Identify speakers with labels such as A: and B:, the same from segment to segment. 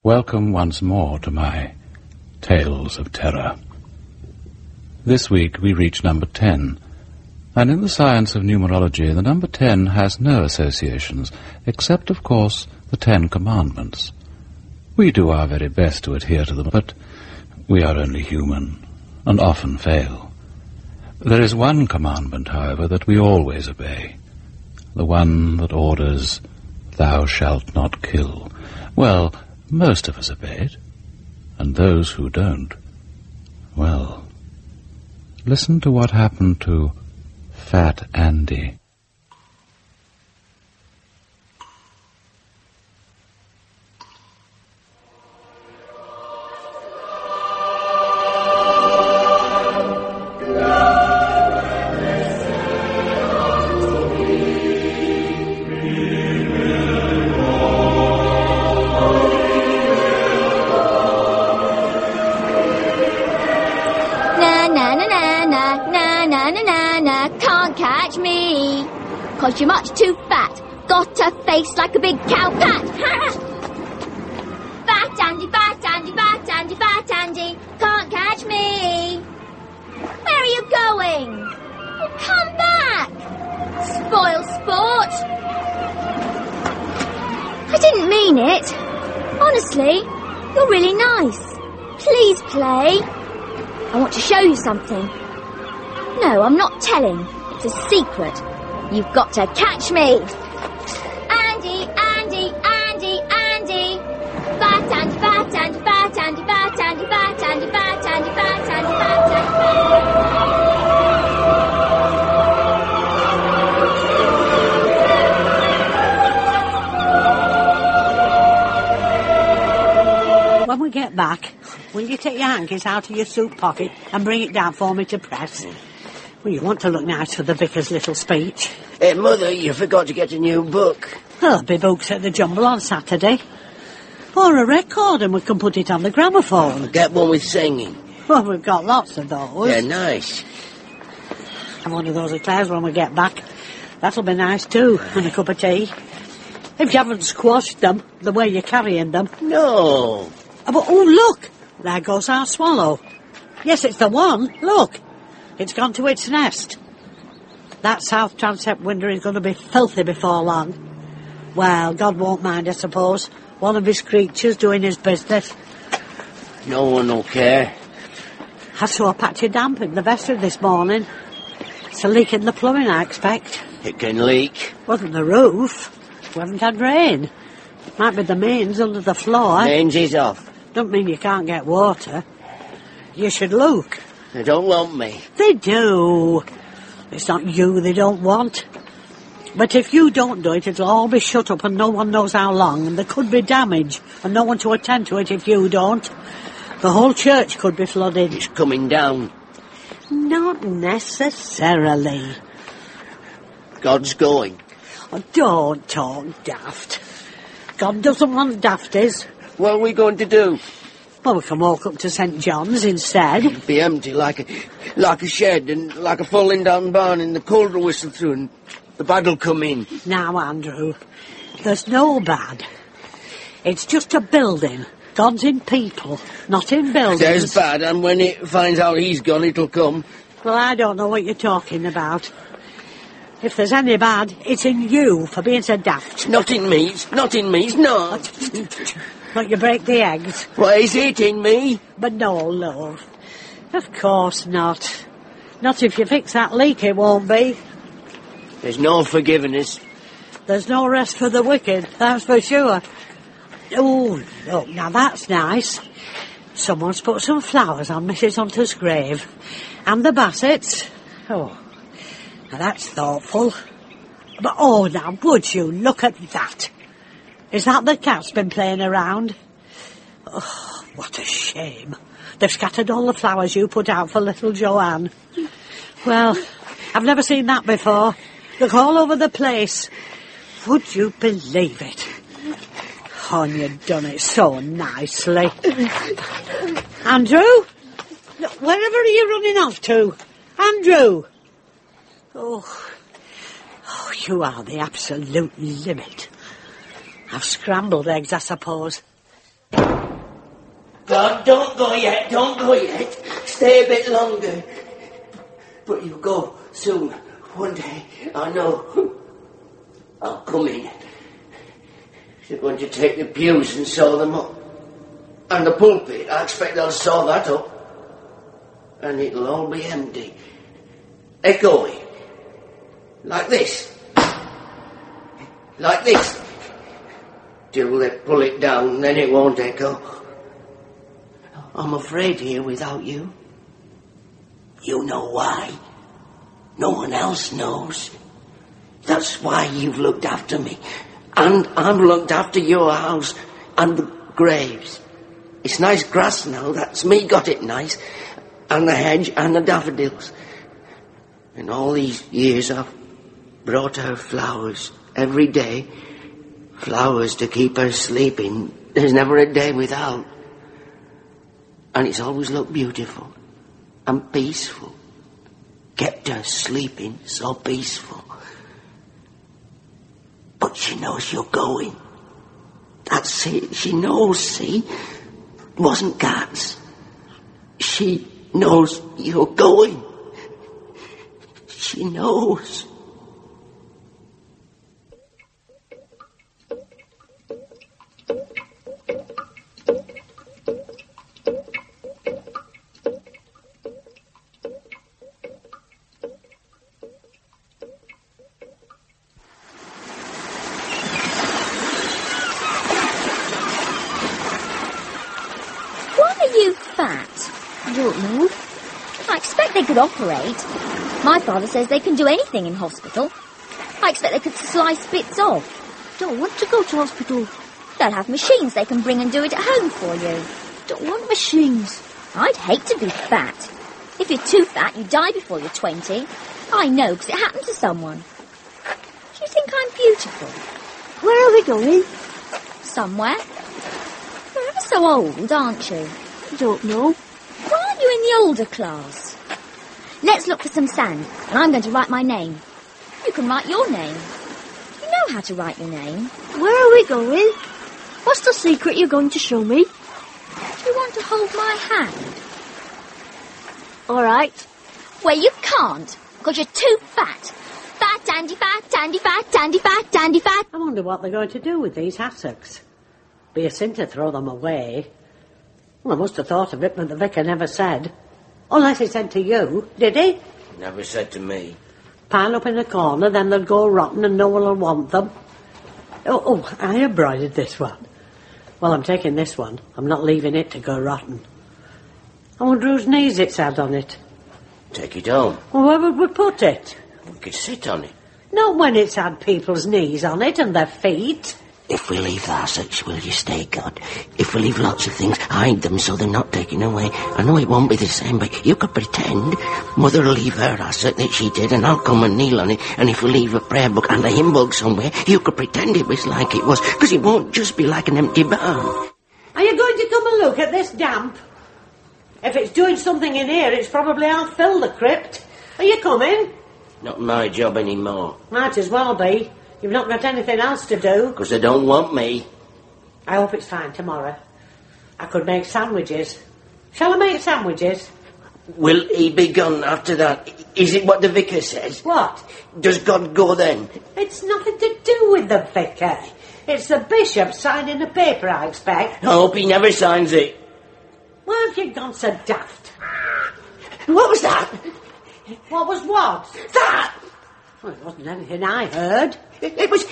A: Welcome once more to my Tales of Terror. This week we reach number 10, and in the science of numerology, the number 10 has no associations, except, of course, the 10 Commandments. We do our very best to adhere to them, but we are only human, and often fail. There is one commandment, however, that we always obey, the one that orders, "Thou shalt not kill." Well, most of us obey it, and those who don't, well, listen to what happened to Fat Andy.
B: Cause you're much too fat. Got a face like a big cow pat. Fat Andy, fat Andy, fat Andy, fat Andy. Can't catch me. Where are you going? Oh, come back. Spoil sport. I didn't mean it. Honestly, you're really nice. Please play. I want to show you something. No, I'm not telling. It's a secret. You've got to catch me! Andy, Andy, Andy, Andy! Fat Andy, fat Andy, fat Andy, fat Andy, fat Andy, fat Andy, fat Andy, fat
C: Andy. When we get back, will you take your hankies out of your suit pocket and bring it down for me to press? Well, you want to look nice for the vicar's little speech.
D: Hey, Mother, you forgot to get a new book.
C: There'll be books at the Jumble on Saturday. Or a record, and we can put it on the gramophone.
D: Get one with singing.
C: Well, we've got lots of those.
D: Yeah, nice.
C: And one of those eclairs when we get back. That'll be nice too, and a cup of tea. If you haven't squashed them the way you're carrying them.
D: No.
C: But, oh, look! There goes our swallow. Yes, it's the one. Look. It's gone to its nest. That south transept window is going to be filthy before long. Well, God won't mind, I suppose. One of his creatures doing his business.
D: No one will care.
C: I saw a patch of damp in the vestry this morning. It's a leak in the plumbing, I expect.
D: It can leak.
C: Wasn't the roof. We haven't had rain. Might be the mains under the floor.
D: Mains is off.
C: Don't mean you can't get water. You should look.
D: They don't want me.
C: They do. It's not you they don't want. But if you don't do it, it'll all be shut up and no one knows how long, and there could be damage, and no one to attend to it if you don't. The whole church could be flooded.
D: It's coming down.
C: Not necessarily.
D: God's going.
C: Oh, don't talk daft. God doesn't want dafties.
D: What are we going to do?
C: Well, we can walk up to St. John's instead.
D: It'll be empty like a shed and like a falling down barn, and the cold will whistle through and the bad'll come in.
C: Now, Andrew, there's no bad. It's just a building. God's in people, not in buildings.
D: There's bad, and when it finds out he's gone, it'll come.
C: Well, I don't know what you're talking about. If there's any bad, it's in you for being so daft.
D: Not in me, it's not in me, it's not.
C: But you break the eggs.
D: Why is it in me?
C: But no, love. Of course not. Not if you fix that leak, it won't be.
D: There's no forgiveness.
C: There's no rest for the wicked, that's for sure. Oh, look, now that's nice. Someone's put some flowers on Mrs. Hunter's grave. And the Bassets. Oh, now that's thoughtful. But, oh, now, would you look at that? Is that the cat's been playing around? Oh, what a shame. They've scattered all the flowers you put out for little Joanne. Well, I've never seen that before. Look all over the place. Would you believe it? Oh, and you've done it so nicely. Andrew? Look, wherever are you running off to? Andrew? Oh, you are the absolute limit. I've scrambled eggs, I suppose.
D: God, don't go yet, don't go yet. Stay a bit longer. But you go soon. One day, I know. I'll come in. They're going to take the pews and sew them up. And the pulpit, I expect they'll sew that up. And it'll all be empty. Echoing. Like this. Like this. Till they pull it down, then it won't echo. I'm afraid here without you. You know why. No one else knows. That's why you've looked after me. And I've looked after your house and the graves. It's nice grass now, that's me got it nice. And the hedge and the daffodils. And all these years I've brought her flowers every day. Flowers to keep her sleeping. There's never a day without. And it's always looked beautiful and peaceful. Kept her sleeping so peaceful. But she knows you're going. That's it. She knows, see? It wasn't cats. She knows you're going. She knows.
B: I don't know. I expect they could operate. My father says they can do anything in hospital. I expect they could slice bits off.
E: Don't want to go to hospital.
B: They'll have machines they can bring and do it at home for you.
E: Don't want machines.
B: I'd hate to be fat. If you're too fat, you die before you're 20. I know, because it happened to someone. Do you think I'm beautiful?
E: Where are we going?
B: Somewhere. You're ever so old, aren't you?
E: Don't know.
B: Why aren't you in the older class? Let's look for some sand, and I'm going to write my name. You can write your name. You know how to write your name.
E: Where are we going? What's the secret you're going to show me?
B: Do you want to hold my hand?
E: All right.
B: Well, you can't, because you're too fat. Fat, dandy fat, dandy fat, dandy fat, dandy fat.
C: I wonder what they're going to do with these hassocks. Be a sin to throw them away. Well, I must have thought of it, but the vicar never said. Unless he said to you, did he?
D: Never said to me.
C: Pile up in a corner, then they'll go rotten and no one will want them. Oh, I embroidered this one. Well, I'm taking this one. I'm not leaving it to go rotten. I wonder whose knees it's had on it.
D: Take it home.
C: Well, where would we put it?
D: We could sit on it.
C: Not when it's had people's knees on it and their feet.
D: If we leave the hassocks, will you stay, God? If we leave lots of things, hide them so they're not taken away. I know it won't be the same, but you could pretend. Mother will leave her hassock that she did, and I'll come and kneel on it. And if we leave a prayer book and a hymn book somewhere, you could pretend it was like it was, because it won't just be like an empty barn.
C: Are you going to come and look at this damp? If it's doing something in here, it's probably half-filled the crypt. Are you coming?
D: Not my job anymore.
C: Might as well be. You've not got anything else to do.
D: Because they don't want me.
C: I hope it's fine tomorrow. I could make sandwiches. Shall I make sandwiches?
D: Will he be gone after that? Is it what the vicar says?
C: What?
D: Does God go then?
C: It's nothing to do with the vicar. It's the bishop signing the paper, I expect.
D: I hope he never signs it.
C: Why have you gone so daft?
D: What was that?
C: What was what?
D: That!
C: Well, it wasn't anything I heard.
D: It was...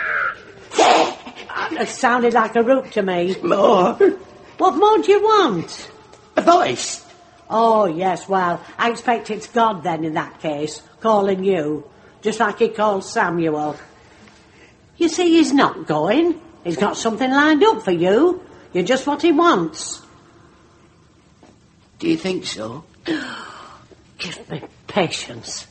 C: It sounded like a root to me.
D: More.
C: What more do you want?
D: A voice.
C: Oh, yes, well, I expect it's God then in that case, calling you, just like he called Samuel. You see, he's not going. He's got something lined up for you. You're just what he wants.
D: Do you think so?
C: Give me patience.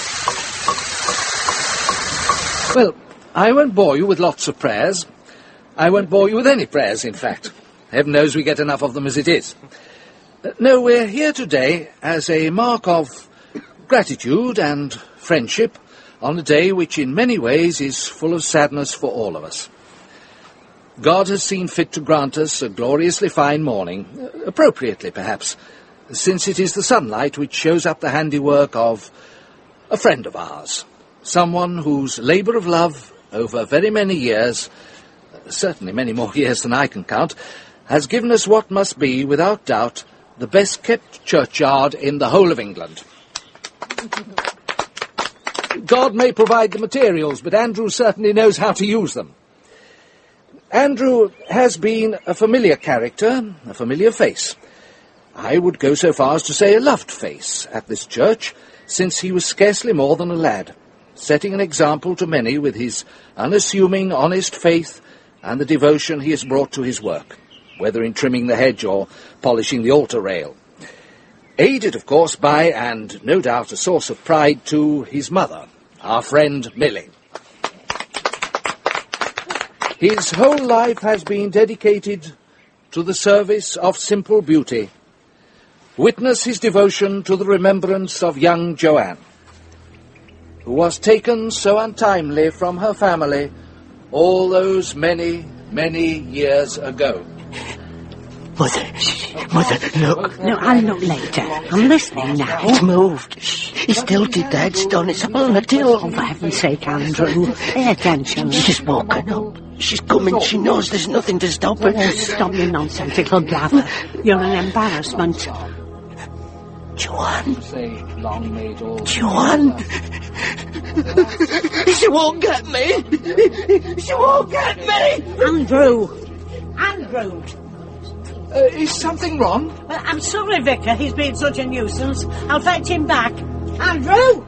F: Well, I won't bore you with lots of prayers. I won't bore you with any prayers, in fact. Heaven knows we get enough of them as it is. No, we're here today as a mark of gratitude and friendship on a day which in many ways is full of sadness for all of us. God has seen fit to grant us a gloriously fine morning, appropriately perhaps, since it is the sunlight which shows up the handiwork of a friend of ours, someone whose labour of love over very many years, certainly many more years than I can count, has given us what must be, without doubt, the best-kept churchyard in the whole of England. God may provide the materials, but Andrew certainly knows how to use them. Andrew has been a familiar character, a familiar face. I would go so far as to say a loved face at this church, since he was scarcely more than a lad, setting an example to many with his unassuming, honest faith and the devotion he has brought to his work, whether in trimming the hedge or polishing the altar rail. Aided, of course, by, and no doubt a source of pride to, his mother, our friend Milly. His whole life has been dedicated to the service of simple beauty. Witness his devotion to the remembrance of young Joanne, who was taken so untimely from her family all those many, many years ago.
D: Mother, look.
C: No, I'll look later. I'm listening now.
D: It's moved. It's tilted, the headstone. It's up on the tilt.
C: Oh, for heaven's sake, Andrew, pay attention.
D: She's woken up. She's coming. She knows there's nothing to stop her.
C: Oh, stop your nonsense, little blather. You're an embarrassment.
D: Joanne.
F: Joanne.
D: She won't get me. She won't get me.
C: Andrew.
F: Is something wrong?
C: Well, I'm sorry, Vicar. He's been such a nuisance. I'll fetch him back. Andrew!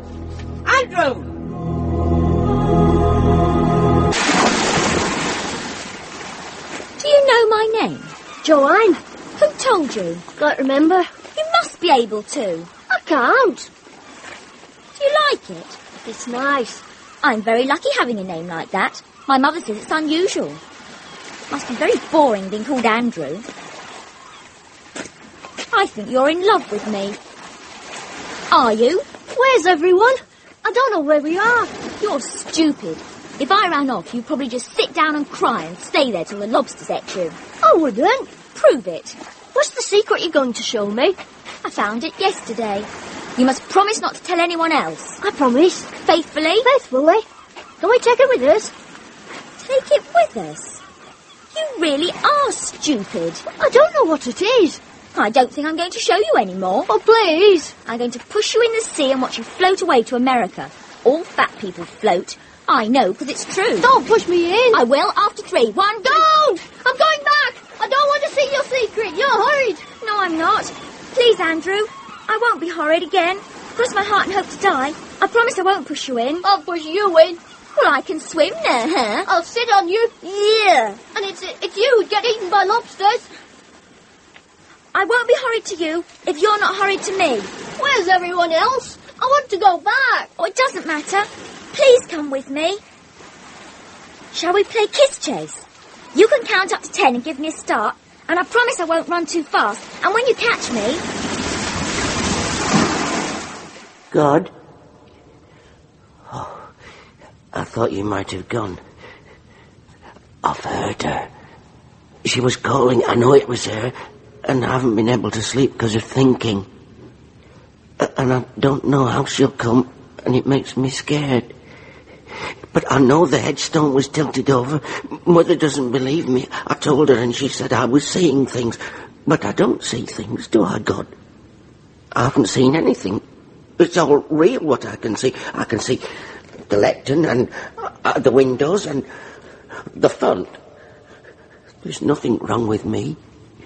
B: Do you know my name?
E: Joanne,
B: Who told you?
E: can't remember.
B: You must be able to.
E: I can't.
B: Do you like it?
E: It's nice.
B: I'm very lucky having a name like that. My mother says it's unusual. Must be very boring being called Andrew. I think you're in love with me. Are you?
E: Where's everyone? I don't know where we are.
B: You're stupid. If I ran off, you'd probably just sit down and cry and stay there till the lobsters ate you.
E: I wouldn't.
B: Prove it.
E: What's the secret you're going to show me?
B: I found it yesterday. You must promise not to tell anyone else.
E: I promise.
B: Faithfully?
E: Faithfully. Can we take it with us?
B: Take it with us. You really are stupid.
E: I don't know what it is.
B: I don't think I'm going to show you anymore.
E: Oh, please.
B: I'm going to push you in the sea and watch you float away to America. All fat people float. I know, because it's true.
E: Don't push me in.
B: I will after 3. 1,
E: Don't! I'm going back. I don't want to see your secret. You're hurried.
B: No, I'm not. Please, Andrew. I won't be horrid again. Cross my heart and hope to die. I promise I won't push you in.
E: I'll push you in.
B: Well, I can swim now, huh?
E: I'll sit on you.
B: Yeah.
E: And it's you who'd get eaten by lobsters.
B: I won't be horrid to you if you're not horrid to me.
E: Where's everyone else? I want to go back.
B: Oh, it doesn't matter. Please come with me. Shall we play kiss chase? You can count up to 10 and give me a start, and I promise I won't run too fast. And when you catch me...
D: God? Oh, I thought you might have gone. I've heard her. She was calling. I know it was her. And I haven't been able to sleep because of thinking. And I don't know how she'll come, and it makes me scared. But I know the headstone was tilted over. Mother doesn't believe me. I told her and she said I was seeing things. But I don't see things, do I, God? I haven't seen anything. It's all real what I can see. I can see the lectern and the windows and the font. There's nothing wrong with me.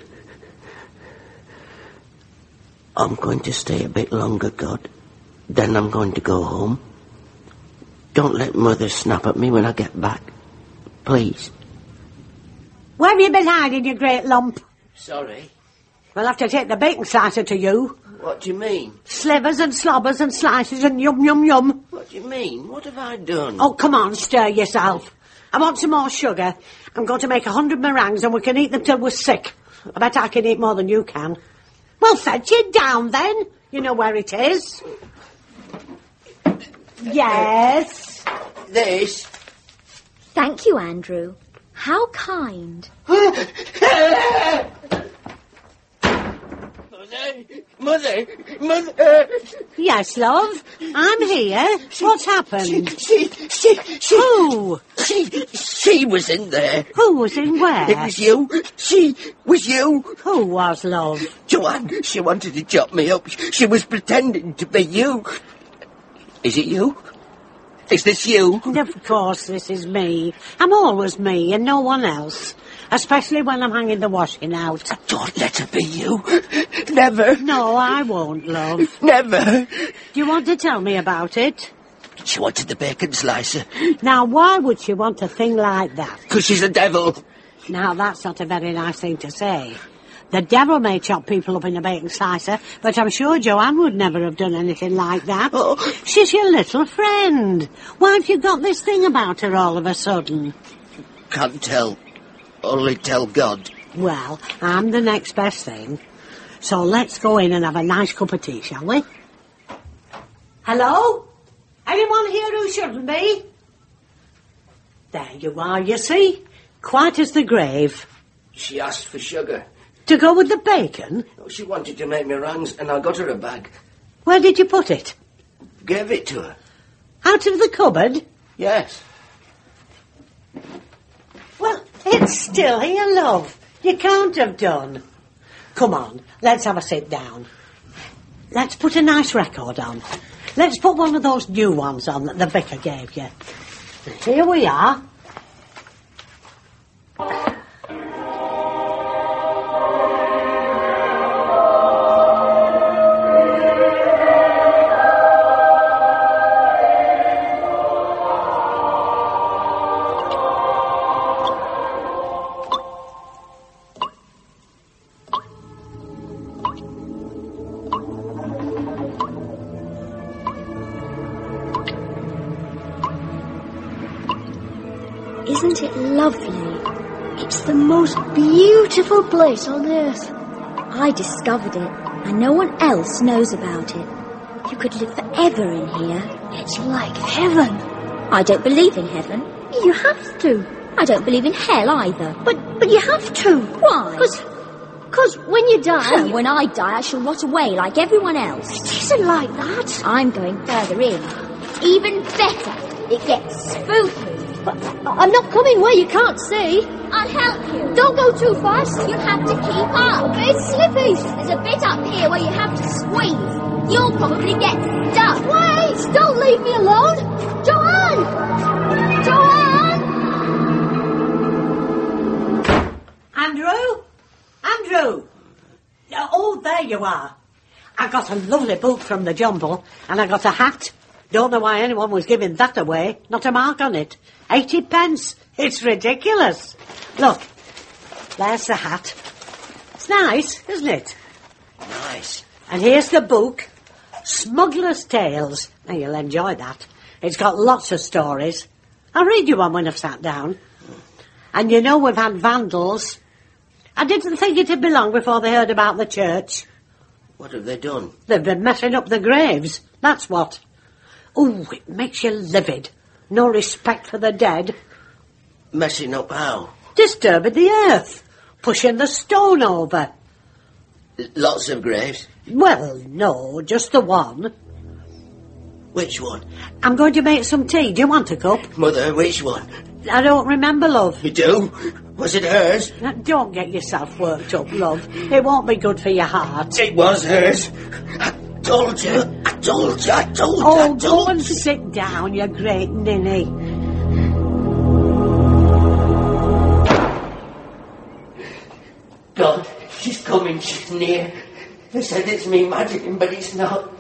D: I'm going to stay a bit longer, God. Then I'm going to go home. Don't let Mother snap at me when I get back. Please.
C: Where have you been hiding, you great lump?
D: Sorry.
C: We'll have to take the bacon slicer to you.
D: What do you mean?
C: Slivers and slobbers and slices and yum, yum, yum.
D: What do you mean? What have I done?
C: Oh, come on, stir yourself. I want some more sugar. I'm going to make 100 meringues and we can eat them till we're sick. I bet I can eat more than you can. Well, set you down then. You know where it is. Yes.
D: This.
B: Thank you, Andrew. How kind.
D: Mother.
C: Yes, love. I'm here. What's happened? Who?
D: She was in there.
C: Who was in where?
D: It was you. She was you.
C: Who was, love?
D: Joanne, she wanted to chop me up. She was pretending to be you. Is it you? Is this you?
C: Of course this is me. I'm always me and no one else. Especially when I'm hanging the washing out.
D: Don't let her be you. Never.
C: No, I won't, love.
D: Never.
C: Do you want to tell me about it?
D: She wanted the bacon slicer.
C: Now, why would she want a thing like that?
D: Because she's a devil.
C: Now, that's not a very nice thing to say. The devil may chop people up in a bacon slicer, but I'm sure Joanne would never have done anything like that.
D: Oh.
C: She's your little friend. Why have you got this thing about her all of a sudden?
D: Can't tell. Only tell God.
C: Well, I'm the next best thing. So let's go in and have a nice cup of tea, shall we? Hello? Anyone here who shouldn't be? There you are, you see? Quiet as the grave.
D: She asked for sugar.
C: To go with the bacon?
D: She wanted to make meringues and I got her a bag.
C: Where did you put it?
D: Gave it to her.
C: Out of the cupboard?
D: Yes.
C: Well, it's still here, love. You can't have done. Come on, let's have a sit down. Let's put a nice record on. Let's put one of those new ones on that the vicar gave you. Here we are.
E: Isn't it lovely? It's the most beautiful place on earth.
B: I discovered it, and no one else knows about it. You could live forever in here.
E: It's like heaven.
B: I don't believe in heaven.
E: You have to.
B: I don't believe in hell either.
E: But you have to.
B: Why?
E: Because when you die...
B: When I die, I shall rot away like everyone else.
E: It isn't like that.
B: I'm going further in. It's even better. It gets spooky.
E: But I'm not coming where you can't see.
B: I'll help you.
E: Don't go too fast.
B: You'll have to keep up.
E: It's slippy.
B: There's a bit up here where you have to squeeze. You'll probably get stuck.
E: Wait! Don't leave me alone. Joanne! Joanne!
C: Andrew? Oh, there you are. I got a lovely book from the jumble, and I got a hat. Don't know why anyone was giving that away. Not a mark on it. 80 pence. It's ridiculous. Look, there's the hat. It's nice, isn't it?
D: Nice.
C: And here's the book, Smuggler's Tales. Now, you'll enjoy that. It's got lots of stories. I'll read you one when I've sat down. And you know we've had vandals. I didn't think it'd be long before they heard about the church.
D: What have they done?
C: They've been messing up the graves. That's what. Oh, it makes you livid. No respect for the dead.
D: Messing up how?
C: Disturbing the earth. Pushing the stone over.
D: Lots of graves.
C: Well, no, just the one.
D: Which one?
C: I'm going to make some tea. Do you want a cup?
D: Mother, which one?
C: I don't remember, love.
D: You do? Was it hers?
C: Now, don't get yourself worked up, love. It won't be good for your heart.
D: It was hers. I told you.
C: Oh, go and sit down, you great ninny.
D: God, she's coming, she's near. They said it's me magicking, but it's not.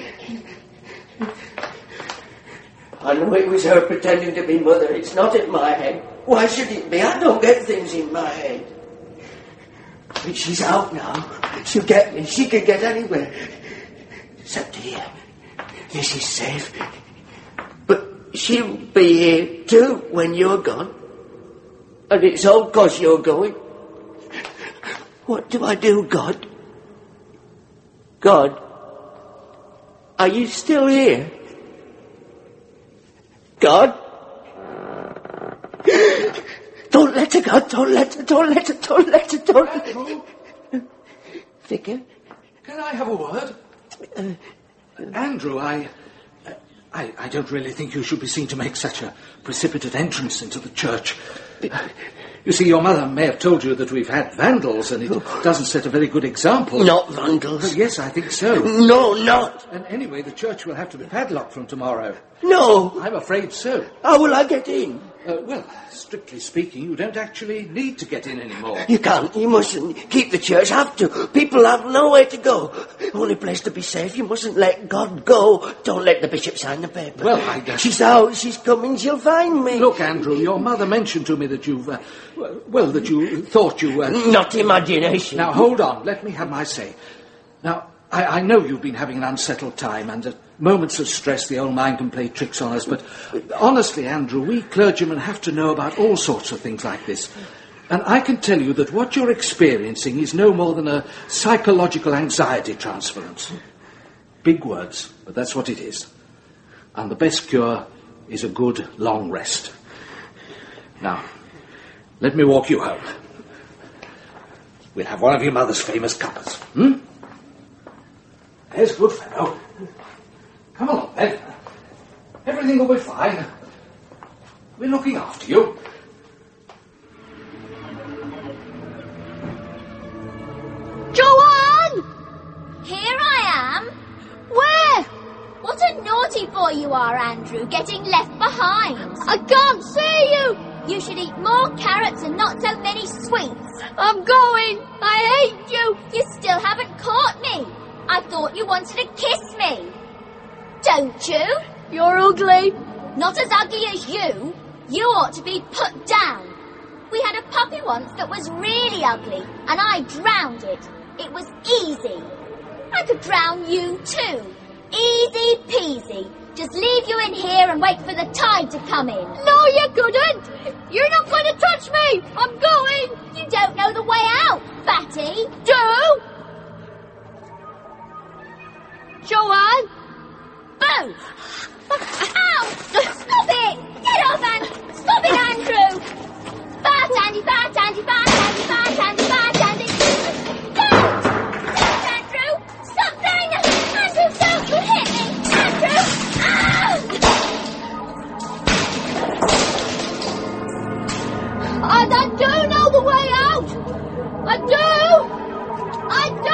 D: I know it was her pretending to be Mother. It's not in my head. Why should it be? I don't get things in my head. But she's out now. She'll get me. She can get anywhere. Except here. This is safe. But she'll be here too when you're gone. And it's all 'cause you're going. What do I do, God? God, are you still here? God? Don't let her go, don't let her. Vicar?
F: Can I have a word? Andrew, I don't really think you should be seen to make such a precipitate entrance into the church. You see, your mother may have told you that we've had vandals, and it doesn't set a very good example.
D: Not vandals.
F: Well, yes, I think so.
D: No, not.
F: And anyway, the church will have to be padlocked from tomorrow.
D: No.
F: I'm afraid so.
D: How will I get in?
F: Well, strictly speaking, you don't actually need to get in anymore.
D: You can't. You mustn't. Keep the church. Have to. People have nowhere to go. Only place to be safe. You mustn't let God go. Don't let the bishop sign the paper.
F: Well, I guess...
D: She's out. She's coming. She'll find me.
F: Look, Andrew, your mother mentioned to me that you've... that you thought you were...
D: Not imagination.
F: Now, hold on. Let me have my say. Now, I know you've been having an unsettled time, and at moments of stress the old mind can play tricks on us, but honestly, Andrew, we clergymen have to know about all sorts of things like this. And I can tell you that what you're experiencing is no more than a psychological anxiety transference. Big words, but that's what it is. And the best cure is a good, long rest. Now, let me walk you home. We'll have one of your mother's famous cuppas, There's a good fellow. Come along, then. Everything will be fine. We're looking after you.
B: Joanne! Here I am. Where? What a naughty boy you are, Andrew, getting left behind. I can't see you. You should eat more carrots and not so many sweets. I'm going. I hate you. You still haven't caught me. I thought you wanted to kiss me. Don't you? You're ugly. Not as ugly as you. You ought to be put down. We had a puppy once that was really ugly, and I drowned it. It was easy. I could drown you too. Easy peasy. Just leave you in here and wait for the tide to come in. No, you couldn't. You're not going to touch me. I'm going. You don't know the way out, fatty. Do? Joanne? Boo! Ow! Stop it! Get off, Stop it, Andrew! Fat Andy, fat Andy, fat Andy, fat Andy, fat Andy! Don't! Don't, Andrew! Stop doing that! Andrew, don't! You hit me! Andrew! Ow! I do know the way out! I do! I do!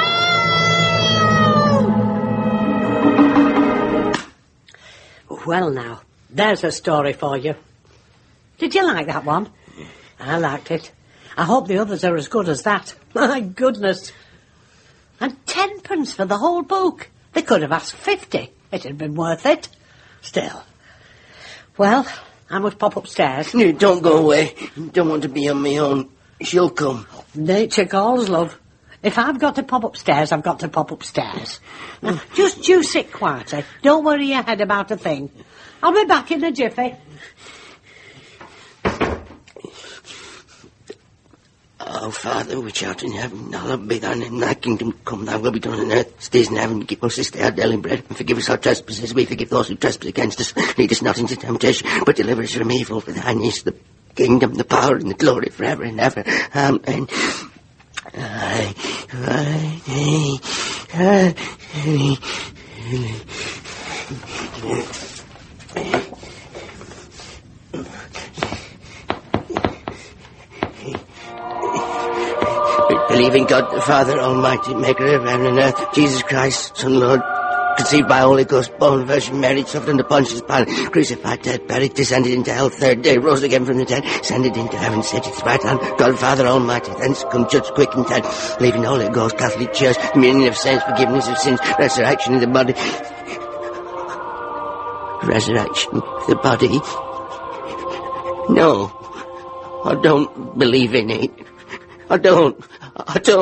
C: Well, now, there's a story for you. Did you like that one? I liked it. I hope the others are as good as that. My goodness. And 10p for the whole book. They could have asked 50. It had been worth it. Still. Well, I must pop upstairs.
D: No, don't go away. Don't want to be on my own. She'll come.
C: Nature calls, love. If I've got to pop upstairs, I've got to pop upstairs. Now, just you sit quietly. Don't worry your head about a thing. I'll be back in a jiffy.
D: Our Father, which art in heaven, hallowed be thy name. Thy kingdom come, thy will be done on earth as it is in heaven. Give us this day our daily bread, and forgive us our trespasses. We forgive those who trespass against us. Lead us not into temptation, but deliver us from evil. For thine is the kingdom, the power, and the glory forever and ever. Amen. Believe in God the Father Almighty, maker of heaven and earth, Jesus Christ, Son, Lord, conceived by Holy Ghost, born of Virgin Mary, suffered under Pontius Pilate, crucified, dead, buried, descended into hell, third day, rose again from the dead, ascended into heaven, sat at his right hand, God Father Almighty, thence come judge quick and dead, believe in Holy Ghost, Catholic Church, communion of saints, forgiveness of sins, resurrection of the body. Resurrection of the body? No, I don't believe in it. I don't.
C: Here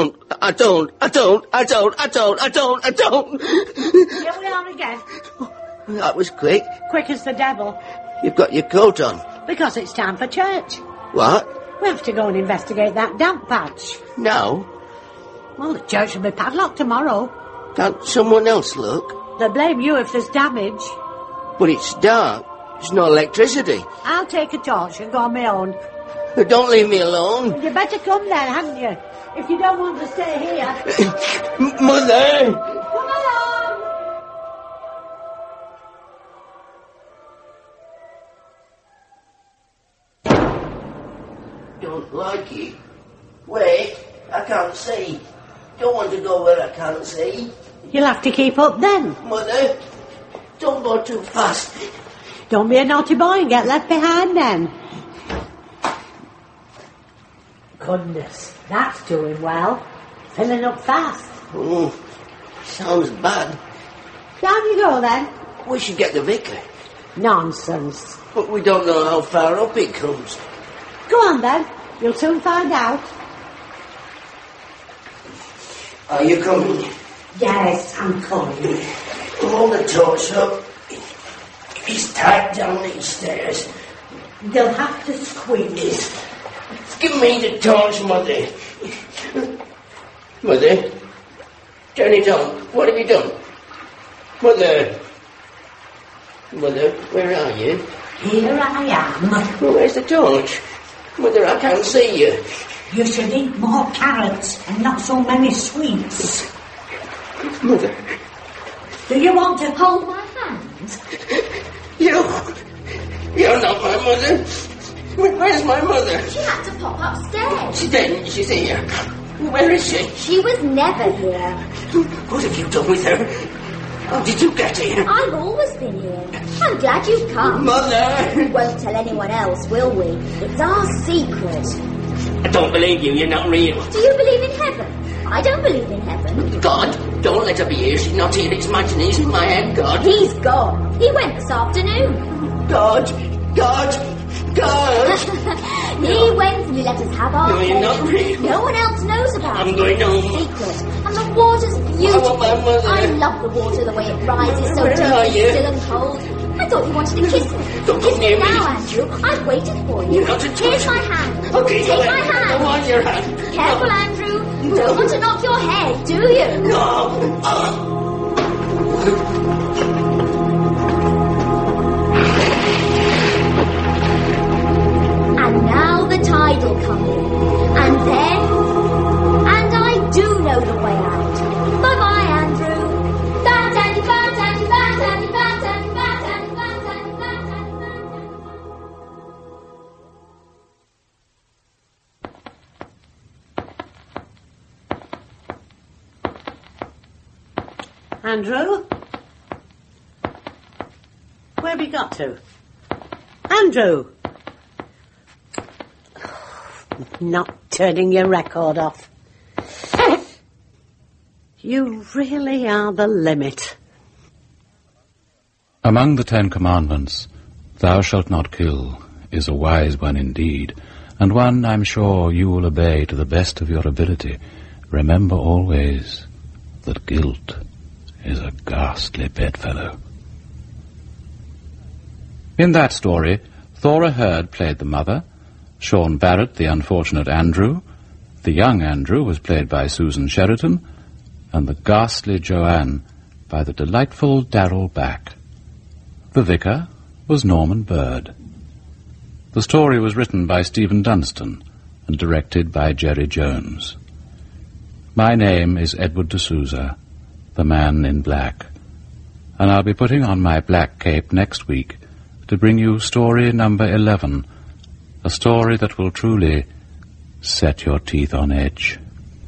C: we are again.
D: That was quick.
C: Quick as the devil.
D: You've got your coat on.
C: Because it's time for church.
D: What?
C: We have to go and investigate that damp patch.
D: No.
C: Well, the church will be padlocked tomorrow.
D: Can't someone else look?
C: They'll blame you if there's damage.
D: But it's dark. There's no electricity.
C: I'll take a torch and go on my own.
D: Don't leave me alone.
C: You better come then, hadn't you? If you don't want to stay here.
D: Mother!
C: Come along!
D: Don't like it. Wait, I can't see. Don't want to go where I can't see.
C: You'll have to keep up then.
D: Mother, don't go too fast.
C: Don't be a naughty boy and get left behind then. Goodness, that's doing well. Filling up fast.
D: Oh, sounds bad.
C: Down you go then.
D: We should get the vicar.
C: Nonsense.
D: But we don't know how far up it comes.
C: Go on then. You'll soon find out.
D: Are you coming?
C: Yes, I'm coming.
D: Hold the torch up. It's tight down these stairs.
C: They'll have to squeeze.
D: Give me the torch, Mother. Mother, turn it on. What have you done? Mother. Mother, where are you?
C: Here I am.
D: Where's the torch? Mother, I can't see you.
C: You should eat more carrots and not so many sweets.
D: Mother.
C: Do you want to
B: Hold my hand.
D: You're not my mother. Where's my mother?
B: She had to pop upstairs.
D: She didn't. She's here. Where is she?
B: She was never here.
D: What have you done with her? How did you get here?
B: I've always been here. I'm glad you've come.
D: Mother!
B: We won't tell anyone else, will we? It's our secret.
D: I don't believe you. You're not real.
B: Do you believe in heaven? I don't believe in heaven.
D: God, don't let her be here. She's not here. It's imagination in my head, God.
B: He's gone. He went this afternoon.
D: God!
B: He went and he let us have our
D: No, you're not real.
B: No one else knows about
D: I'm
B: it.
D: going home.
B: Secret. And the water's beautiful.
D: I want my mother.
B: I love the water, the way it rises so
D: Where
B: deep
D: are
B: and
D: you?
B: still and cold. I thought you wanted to kiss me.
D: Don't
B: Kiss
D: come near
B: me
D: me.
B: now, Andrew. I've waited for you.
D: You're not a touch.
B: Here's my hand.
D: Okay,
B: Take
D: go
B: my
D: ahead.
B: hand.
D: I want your hand.
B: Careful, Andrew. You don't want to knock your head, do you?
D: No.
B: And now the tide will come in. And then... And I do know the way out. Bye-bye, Andrew. Bat-tandy, bat-tandy, bat-tandy, bat-tandy, bat-tandy, bat-tandy, bat-tandy, bat-tandy.
C: Andrew? Where have you got to? Andrew! Not turning your record off. You really are the limit.
A: Among the 10 Commandments, "Thou shalt not kill," is a wise one indeed, and one I'm sure you will obey to the best of your ability. Remember always that guilt is a ghastly bedfellow. In that story, Thora Hird played the mother, Sean Barrett the unfortunate Andrew, the young Andrew was played by Susan Sheridan, and the ghastly Joanne by the delightful Darrell Back. The vicar was Norman Bird. The story was written by Stephen Dunstan and directed by Jerry Jones. My name is Edward D'Souza, the man in black, and I'll be putting on my black cape next week to bring you story number 11, a story that will truly set your teeth on edge.